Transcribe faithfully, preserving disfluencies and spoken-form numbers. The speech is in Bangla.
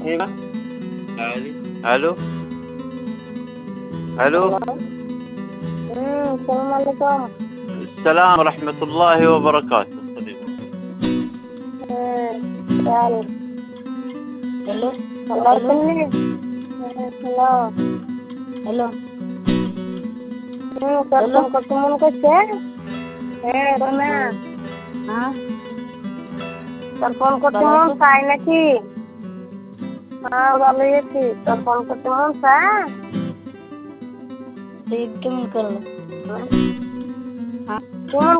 هنا. الو الو. امم السلام عليكم. السلام ورحمة الله وبركاته. امم يلا. Hello الله hello يسلمك. হ্যালো। हेलो হুম তোর হ্যালো ফোন করতে মন করছে? হ্যাঁ সোনা, हाँ তোর ফোন করতে ভালো মন আছো চায় নাকি? হ্যাঁ ভালোই আছি। তোর ফোন করতে মন চায়? तो ईद केमन करलो হুম? हाँ কেমন